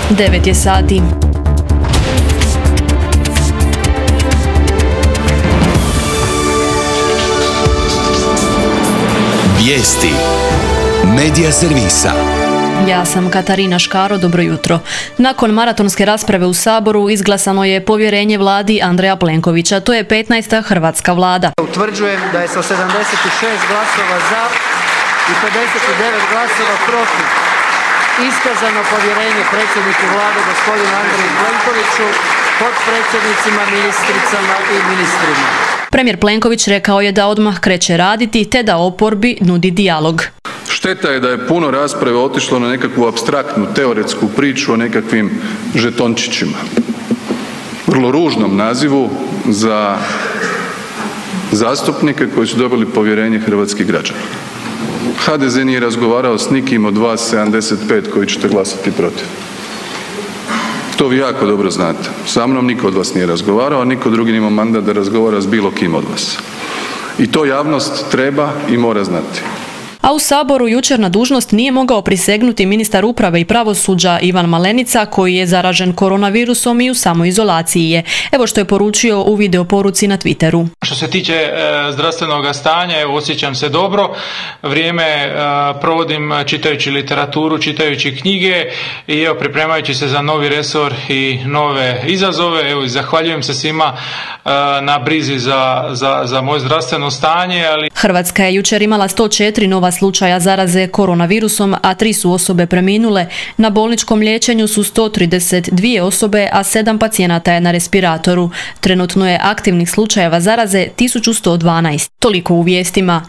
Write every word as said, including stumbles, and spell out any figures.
devet je sati. Vijesti Medija servisa. Ja sam Katarina Škaro, dobro jutro. Nakon maratonske rasprave u Saboru izglasano je povjerenje vladi Andreja Plenkovića. To je petnaesta hrvatska vlada. Utvrđujem da je sa sedamdeset šest glasova za i pedeset devet glasova protiv iskazano povjerenje predsjedniku vlade gospodinu Andreju Plenkoviću, potpredsjednicima, ministricama i ministrima. Premijer Plenković rekao je da odmah kreće raditi te da oporbi nudi dijalog. Šteta je da je puno rasprave otišlo na nekakvu apstraktnu teoretsku priču o nekakvim žetončićima. Vrlo ružnom nazivu za zastupnike koji su dobili povjerenje hrvatskih građana. ha de ze nije razgovarao s nikim od vas sedamdeset pet koji ćete glasati protiv. To vi jako dobro znate. Sa mnom niko od vas nije razgovarao, a niko drugi nema mandat da razgovara s bilo kim od vas. I to javnost treba i mora znati. A u Saboru jučer na dužnost nije mogao prisegnuti ministar uprave i pravosuđa Ivan Malenica, koji je zaražen koronavirusom i u samoizolaciji je. Evo što je poručio u video poruci na Twitteru. Što se tiče e, zdravstvenog stanja, evo, osjećam se dobro. Vrijeme e, provodim čitajući literaturu, čitajući knjige i evo, pripremajući se za novi resor i nove izazove. Evo, zahvaljujem se svima e, na brizi za, za, za moje zdravstveno stanje. Ali... Hrvatska je jučer imala sto četiri nova slučaja zaraze koronavirusom, a tri su osobe preminule. Na bolničkom liječenju su sto trideset dvije osobe, a sedam pacijenata je na respiratoru. Trenutno je aktivnih slučajeva zaraze tisuću sto dvanaest. Toliko u vijestima.